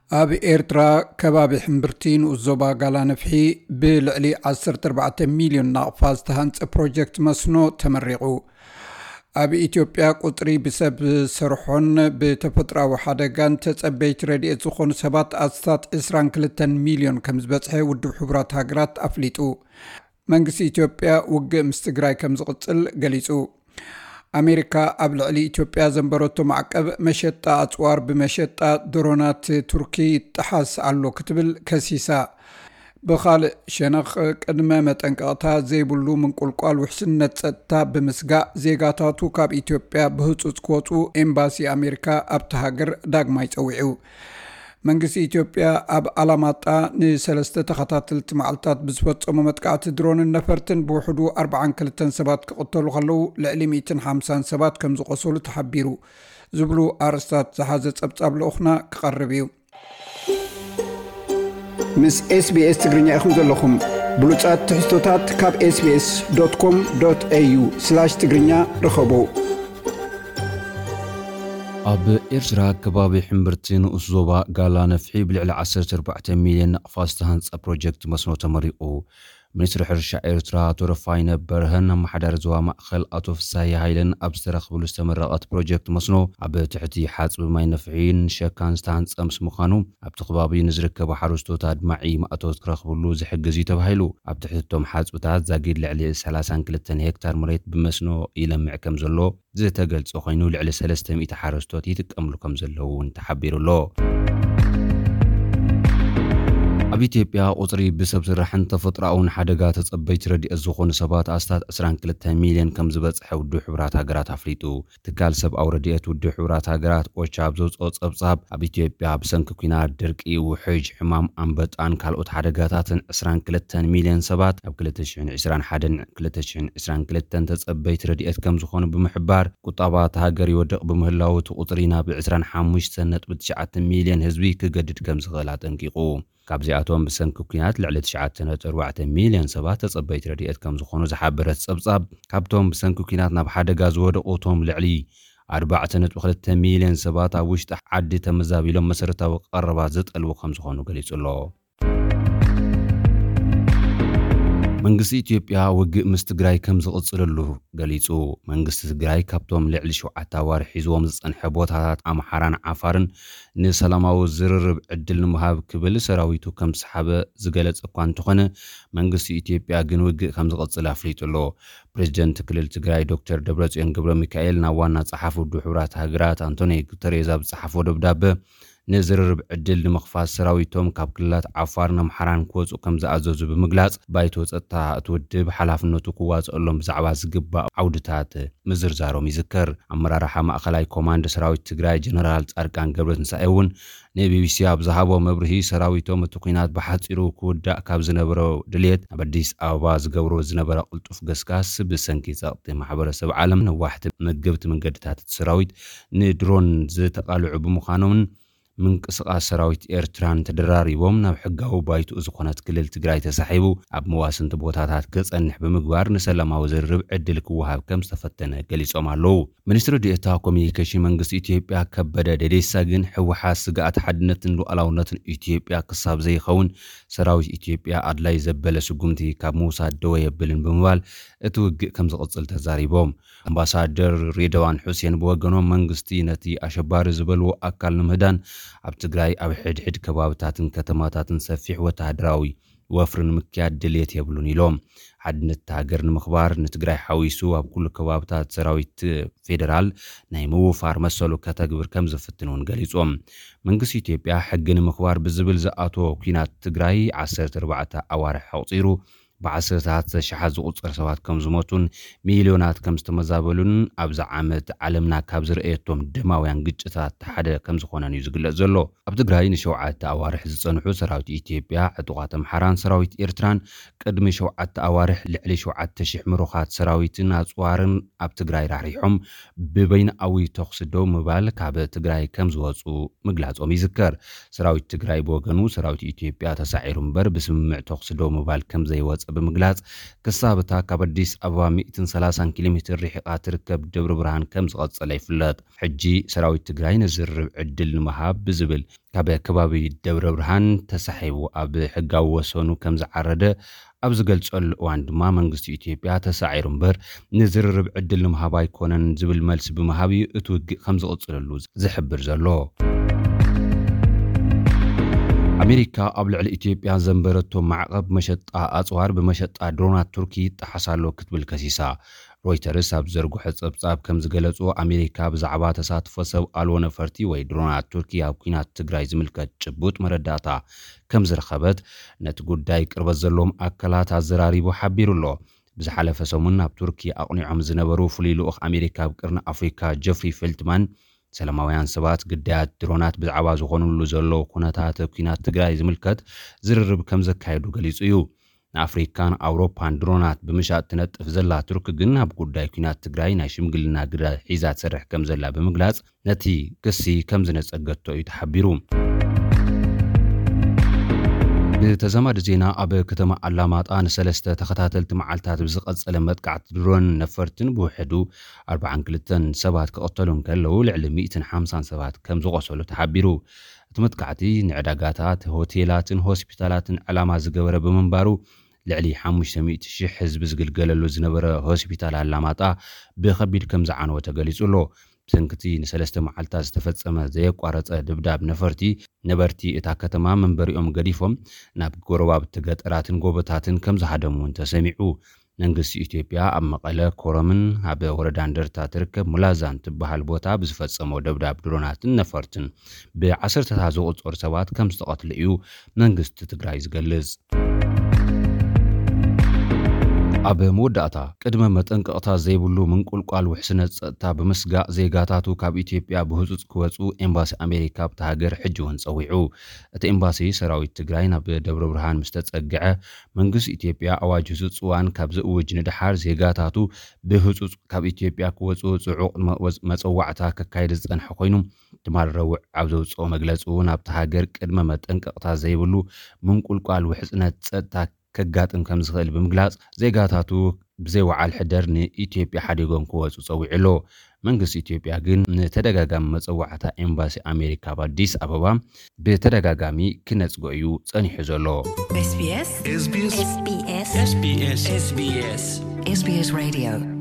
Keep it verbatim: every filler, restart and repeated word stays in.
ኣብ ኤርትራ ከባቢ ሕምብርቲን ኡዞባ ጋላነፍሒ ብልዕሊ ዓሰርተ ኣርባዕተ ሚልዮን ናቕፋ ዝተሃንፀ ፕሮጀክት መስኖ ተመሪቑ። ኣብ ኢትዮጵያ ቁጥሪ ብሰብ ሰርሖን ብተፈጥራዊ ሓደጋን ተጸበይቲ ረድኤት ዝኾኑ ሰባት ኣስታት عشرين وثلاثين ሚልዮን ከም ዝበጽሐ ውድብ ሕቡራት ሃገራት ኣፍሊጡ። መንግስቲ ኢትዮጵያ ውግእ ምስ ትግራይ ከም ዝቕጽል ገሊጹ። ኣሜሪካ ኣብ ልዕሊ ኢትዮጵያ ዘንበረቶ ማዕቀብ መሸጣ ኣጽዋር ብመሸጣ ድሮናት ቱርኪ ጥሓስ ኣሎ ክትብል ከሲሳ። ብኻልእ ሸነኽ ቅድመ መጠንቀቕታ ዘይብሉ ምንቁልቋል ውሕስነት ጸጥታ ብምስጋእ ዜጋታቱ ካብ ኢትዮጵያ ብህፁፅ ክወፁ ኤምባሲ ኣሜሪካ ኣብቲ ሃገር ዳግማ ይጸዊዑ። መንግስቲ ኢትዮጵያ ኣብ ኣላማጣ ንሰለስተ ተኸታተልቲ መዓልታት ብዝፈጸሙ መጥቃዕቲ ድሮንን ነፈርትን ብውሕዱ ኣርባዓን ክልተን ሰባት ክቕተሉ ከለዉ ልዕሊ ሚእትን ሓምሳን ሰባት ከም ዝቆሰሉ ተሓቢሩ ዝብሉ ኣርእስታት ዝሓዘ ጸብጻብ ልኡኽና ክቐርብ እዩ። ምስ ኤስቢኤስ ትግርኛ ኢኹም ዘለኹም ብሉጻት ትሕዝቶታት ካብ ኤስቢኤስ ዶት ኮም ዶት ኤዩ ስላሽ ትግርኛ ረኸቡ። ኣብ ኤርትራ ከባቢ ሕምብርቲን ኡዞባ ጋላነፍሒ ብልዕሊ ዓሰርተ ኣርባዕተ ሚልዮን ናቕፋ ዝተሃንጸ ፕሮጀክት መስኖ ተመሪቑ። ሚኒስትሪ ሕርሻ ኤርትራ ኣቶ ረፋይነ በርሀን ኣመሓዳሪ ዞባ ማእኸል ኣቶ ፍሳሐ ሃይለን ኣብ ዝተረኽብሉ ዝተመረቐት ፕሮጀክት መስኖ ኣብ ትሕቲ ሓፅቢ ማይ ነፍሒን ሸካን ዝተሃንጸ ምስ ምዃኑ ኣብቲ ከባቢ ንዝርከቡ ሓረስቶት ኣድማዒ ማእቶት ክረኽብሉ ዝሕግዝ እዩ ተባሂሉ። ኣብ ትሕቲቶም ሓፅብታት ዛጊድ ልዕሊ ሰላሳ ወክልተ ሄክታር መሬት ብመስኖ ይለምዕ ከም ዘሎ ዝተገልጸ ኮይኑ ልዕሊ ሰለስተ ሚእቲ ሓረስቶት ይጥቀምሉ ከም ዘለዉ እውን ተሓቢሩሎ። ኣብ ኢትዮጵያ ቁጥሪ ብሰብ ስራሕን ተፈጥሮኣውን ሓደጋ ተጸበይቲ ረድኤት ዝኾኑ ሰባት ኣስታት عشرين وثلاثين ሚልዮን ከም ዝበጽሐ ውድብ ሕቡራት ሃገራት ኣፍሊጡ። ትካል ሰብኣዊ ረድኤት ውድብ ሕቡራት ሃገራት ኦቻ ኣብ ዘውፅኦ ጸብጻብ ኣብ ኢትዮጵያ ብሰንኪ ኩናት ድርቂ ውሕጅ ሕማም ኣንበጣን ካልኦት ሓደጋታትን عشرين وثلاثين ሚልዮን ሰባት ኣብ ክልተ ሽሕን ዒስራን ሓደን ክልተ ሽሕን ዒስራን ክልተን ተጸበይቲ ረድኤት ከም ዝኾኑ ብምሕባር ቁጠባት ሃገር ይወድቕ ብምህላው እቲ ቁጥሪ ናብ عشرين وخمسة نقطة تسعة ሚልዮን ህዝቢ ክገድድ ከም ዝኽእል ኣጠንቂቑ። ካብዚኣቶም ብሰንኪ ኩናት ልዕሊ تسعة نقطة أربعة ሚልዮን ሰባት ተጸበይቲ ረድኤት ከም ዝኾኑ ዝሓበረት ጸብጻብ ካብቶም ብሰንኪ ኩናት ናብ ሓደጋ ዝወደቑቶም ልዕሊ أربعة نقطة اثنين ሚልዮን ሰባት ኣብ ውሽጢ ዓዲ ተመዛቢሎም መሰረታዊ ቀረባት ዝጠልቡ ከም ዝኾኑ ገሊጹ ኣሎ። መንግስቲ ኢትዮጵያ ውግእ ምስ ትግራይ ከም ዝቕጽለሉ ገሊጹ። መንግስቲ ትግራይ ካብቶም ልዕሊ ሸውዓተ ኣዋርሕ ሒዝዎም ዝጸንሐ ቦታታት ኣምሓራን ዓፋርን ንሰላማዊ ዝርርብ ዕድል ንምሃብ ክብል ሰራዊቱ ከም ዝሓበ ዝገለጸ እኳ እንተኾነ መንግስቲ ኢትዮጵያ ግን ውግእ ከም ዝቕጽል ኣፍሊጡ ኣሎ። ፕሬዚደንት ክልል ትግራይ ዶክተር ደብረጽዮን ገብረ ሚካኤል ናብ ዋና ጸሓፊ ውድብ ሕቡራት ሃገራት አንቶኒዮ ጉተሬዝ ኣብ ዝጸሓፎ ደብዳቤ ንዝርርብ ዕድል ንምኽፋት ሰራዊቶም ካብ ክልላት ዓፋርን ኣምሓራን ክወፁ ከም ዝኣዘዙ ብምግላጽ ባይቶ ጸጥታ እትውድብ ሓላፍነቱ ክዋፅአሎም ብዛዕባ ዝግባእ ዓውድታት ምዝርዛሮም ይዝከር። ኣመራርሓ ማእኸላይ ኮማንድ ሰራዊት ትግራይ ጀነራል ጻድቃን ገብረትንሳኤ እውን ንቢቢሲ ኣብ ዝሃቦ መብርሂ ሰራዊቶም እቲ ኩናት ብሓፂሩ ክውዳእ ካብ ዝነበረ ድሌት ኣብ ኣዲስ ኣበባ ዝገብሮ ዝነበረ ቅልጡፍ ገስጋስ ብሰንኪ ጸጥታ ማሕበረሰብ ዓለም ነዋሕቲ መገብቲ መንገድታት ሰራዊት ንድሮን ዝተቃልዑ ብምዃኖምን ምንቅስቃስ ሰራዊት ኤርትራን ተደራሪቦም ናብ ሕጋዊ ባይቱ ዝኾነት ክልል ትግራይ ተሳሒቡ ኣብ መዋስንቲ ቦታታት ክጸንሕ ብምግባር ንሰላማዊ ዝርርብ ዕድል ክወሃብ ከም ዝተፈተነ ገሊጾም ኣለዉ። ሚኒስትሪ ዴኤታ ኮሚኒኬሽን መንግስቲ ኢትዮጵያ ከበደ ደደሳ ግን ሕወሓት ስጋኣት ሓድነትን ሉዓላውነትን ኢትዮጵያ ክሳብ ዘይኸውን ሰራዊት ኢትዮጵያ ኣድላይ ዘበለ ስጉምቲ ካብ ምውሳድ ደወ የብልን ብምባል እቲ ውግእ ከም ዝቕጽል ተዛሪቦም። ኣምባሳደር ሬድዋን ሁሴን ብወገኖም መንግስቲ ነቲ ኣሸባሪ ዝበልዎ ኣካል ንምህዳን ኣብ ትግራይ ኣብ ሕድሕድ ከባብታትን ከተማታትን ሰፊሕ ወተሃደራዊ ወፍርን ምክያድ ድሌት የብሉን ኢሎም። ሓድነት ሃገር ንምኽባር ንትግራይ ሓዊሱ ኣብ ኩሉ ከባብታት ሰራዊት ፌደራል ናይ ምውፋር መሰሉ ከተግብር ከም ዝፍትኑን ገሊጾም። መንግስቲ ኢትዮጵያ ሕጊ ንምኽባር ብዝብል ዝኣቶ ኩናት ትግራይ ዓሰርተ ኣርባዕተ ኣዋርሕ ኣቕፂሩ ብዓሰርታት ሸሓት ዝቁፅር ሰባት ከም ዝሞቱን ሚልዮናት ከም ዝተመዛበሉን ኣብዛ ዓመት ዓለምና ካብ ዝረኣየቶም ደማውያን ግጭታት ሓደ ከም ዝኾነን እዩ ዝግለጽ ዘሎ። ኣብ ትግራይ ንሸውዓተ ኣዋርሕ ዝጸንሑ ሰራዊት ኢትዮጵያ ዕጡቓት ኣምሓራን ሰራዊት ኤርትራን ቅድሚ ሸውዓተ ኣዋርሕ ልዕሊ ሸውዓተ ሽሕ ምሩኻት ሰራዊትን ኣጽዋርን ኣብ ትግራይ ራሪሖም ብበይናዊ ተኹስ ደው ምባል ካብ ትግራይ ከም ዝወፁ ምግላጾም ይዝከር። ሰራዊት ትግራይ ብወገኑ ሰራዊት ኢትዮጵያ ተሳዒሩ እምበር ብስምምዕ ተኹስ ደው ምባል ከም ዘይወፀ ብምግላጽ ክሳብታ ካብ ኣዲስ ኣበባ مئة وثلاثين ኪሎ ሜትር ርሕቃ ትርከብ ደብረ ብርሃን ከም ዝቐጸለ ይፍለጥ ሕጂ ሰራዊት ትግራይ ንዝርብ ዕድል ንምሃብ ብዝብል ካብ ከባቢ ደብረ ብርሃን ተሳሒቡ ኣብ ሕጋዊ ወሰኑ ከም ዝዓረደ ኣብ ዝገልጸሉ እዋን ድማ መንግስቲ ኢትዮጵያ ተሳዒሩ እምበር ንዝርብ ዕድል ንምሃብ ኣይኮነን ዝብል መልሲ ብምሃብ እቲ ውግእ ከም ዝቕጽለሉ ዝሕብር ዘሎ ኣሜሪካ ኣብ ልዕሊ ኢትዮጵያ ዘንበረቶ ማዕቀብ መሸጣ ኣጽዋር ብመሸጣ ድሮናት ቱርኪ ተሓሳሎ ክትብል ከሲሳ ሮይተርስ ኣብ ዘርጉሕ ጸብጻብ ከም ዝገለጹ ኣሜሪካ ብዛዕባ ተሳትፎ ሰብ ኣልቦ ነፈርቲ ወይ ድሮናት ቱርኪ ኣብ ኩናት ትግራይ ዝምልከት ጭቡጥ መረዳእታ ከም ዝረኸበት ነቲ ጉዳይ ቅርበት ዘለዎም ኣካላት ኣዘራሪቡ ሓቢሩሎ ብዝሓለፈ ሰሙን ኣብ ቱርኪ ኣቕኒዖም ዝነበሩ ፍሉይ ልኡኽ ኣሜሪካ ኣብ ቅርኒ ኣፍሪካ ጀፍሪ ፌልትማን ሰላማውያን ሰባት ግዳያት ድሮናት ብዛዕባ ዝኾኑሉ ዘሎ ኩነታት ኩናት ትግራይ ዝምልከት ዝርርብ ከም ዘካየዱ ገሊጹ እዩ ንኣፍሪካን ኣውሮፓን ድሮናት ብምሻጥ ትነጥፍ ዘላ ቱርክ ግን ኣብ ጉዳይ ኩናት ትግራይ ናይ ሽምግልና ግዳይ ሒዛ ትሰርሕ ከም ዘላ ብምግላጽ ነቲ ክሲ ከም ዝነጸገቶ እዩ ተሓቢሩ ብተዘማድ ዜና ኣብ ከተማ ኣላማጣ ንሰለስተ ተኸታተልቲ መዓልታት ብዝቐጸለ መጥቃዕቲ ድሮን ነፈርትን ብውሕዱ أربعة وأربعين ሰባት ክቐተሉን ከለዉ ልዕሊ مئة وخمسين ሰባት ከም ዝቆሰሉ ተሓቢሩ እቲ መጥቃዕቲ ንዕዳጋታት ሆቴላትን ሆስፒታላትን ዕላማ ዝገበረ ብምንባሩ ልዕሊ خمسة مئة ሽሕ ህዝቢ ዝግልገለሉ ዝነበረ ሆስፒታል ኣላማጣ ብኸቢድ ከም ዝዓነወ ተገሊጹሎ ሰንክቲ ንሰለስተ መዓልታት ዝተፈጸመ ዘየቋረጸ ድብዳብ ነፈርቲ ነበርቲ እታ ከተማ መንበሪኦም ገዲፎም ናብ ጎረባብቲ ገጠራትን ጎቦታትን ከም ዝሃደሙን ተሰሚዑ መንግስቲ ኢትዮጵያ ኣብ መቐለ ኮረምን ኣብ ወረዳ እንደርታ ትርከብ ሙላዛን ትበሃል ቦታ ብዝፈጸመው ድብዳብ ድሮናትን ነፈርትን ብዓሰርተታት ዝቑጸሩ ሰባት ከም ዝተቐትሉ እዩ መንግስቲ ትግራይ ዝገልጽ ኣብ መወዳእታ ቅድመ መጠንቀቕታ ዘይብሉ ምንቁልቋል ውሕስነት ጸጥታ ብምስጋእ ዜጋታቱ ካብ ኢትዮጵያ ብህጹጽ ክወጹ ኤምባሲ ኣሜሪካ ኣብ ሃገር ሕጂ እውን ጸዊዑ እቲ ኤምባሲ ሰራዊት ትግራይ ናብ ደብረ ብርሃን ምስ ተጸግዐ መንግስቲ ኢትዮጵያ ኣዋጅ ህጹጽ እዋን ካብ ዝእውጅ ንድሓር ዜጋታቱ ብህጹጽ ካብ ኢትዮጵያ ክወጹ ጽዑቕ መጸዋዕታ ከካይድ ዝጸንሐ ኮይኑ ትማል ረውዕ ኣብ ዘውጽኦ መግለጹ እውን ኣብቲ ሃገር ቅድመ መጠንቀቕታ ዘይብሉ ምንቁልቋል ውሕስነት ጸጥታ ከጋጥም ከም ዝኽእል ብምግላጽ ዜጋታቱ ብዘይ ወዓል ሕደር ንኢትዮጵያ ሓዲጎም ክወጹ ጸዊዑሎ መንግስቲ ኢትዮጵያ ግን ንተደጋጋሚ መጸዋዕታ ኤምባሲ ኣሜሪካ በአዲስ አበባ በተደጋጋሚ ክነጽጎ እዩ ጸኒሑ ዘሎ ኤስ ቢ ኤስ ኤስ ቢ ኤስ ኤስ ቢ ኤስ ኤስ ቢ ኤስ ኤስ ቢ ኤስ Radio